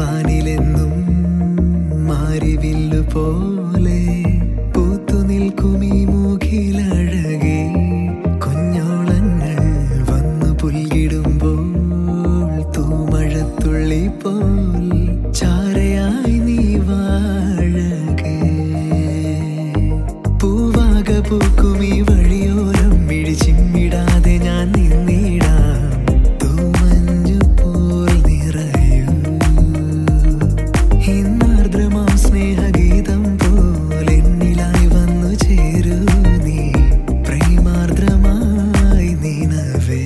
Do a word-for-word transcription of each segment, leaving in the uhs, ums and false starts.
വാനിലെന്നും മാരിവില്ലു പോലെ പൂത്തു നിൽക്കുമീ മൂക്കിലഴകേ കുഞ്ഞോളങ്ങൾ വന്നു പുൽകിടുമ്പോൾ തൂമഴത്തുള്ളി പോൽ ചാരയായി നീ വാഴകേ പൂവാക പൂക്കുമീ വഴിയോരം മിഴിച്ചിമ്മിടാതെ ഞാൻ നിന്നിടാം തൂമഞ്ഞു പോൽ നിറയൂ ഇന്നാർദ്രമാം സ്നേഹഗീതം പോൽ എന്നിലായി വന്നു ചേരൂ നീ പ്രേമാർദ്രമായി നിനവേ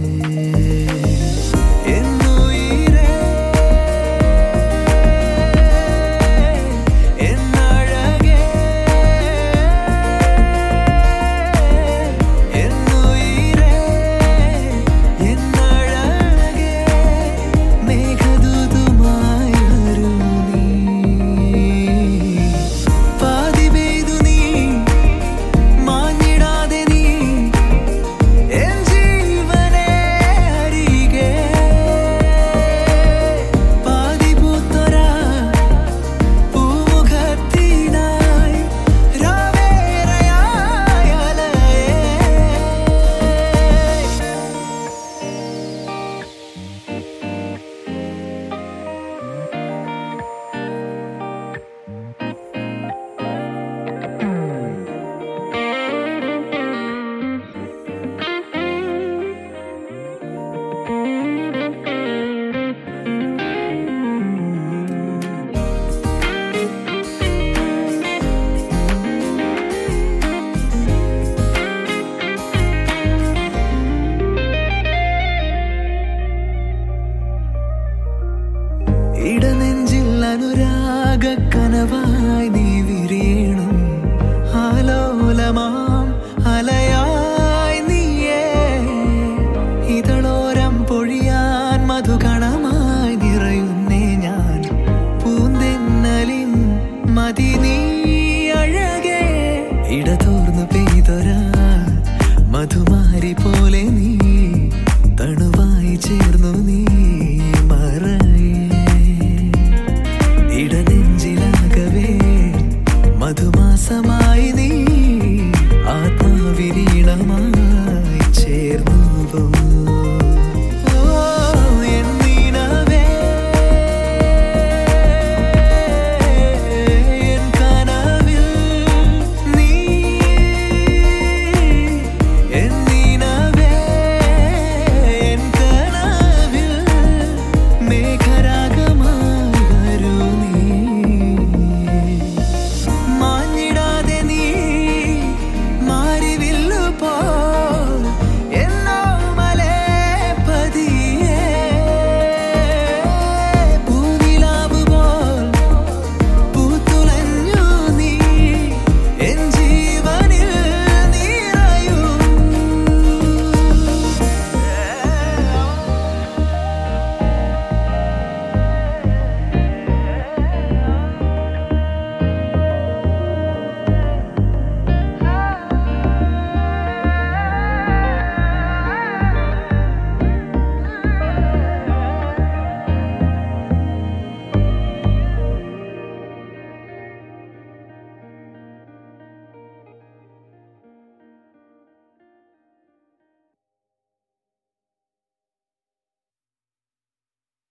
ഇടനെഞ്ചിൽ അനുരാഗ കനവായി നീ വിരിയണം ആലോലമാം അലയായി നീയേ ഇതളോരം പൊഴിയാൻ മധുകണമായി നിറയുന്നേ ഞാൻ പൂന്തെന്നലിൻ മതി നീ അഴകേ ഇടതോർന്നു പെയ്തൊരാ മധുമാരി പോലെ നീ തണുവായി ചേർന്നു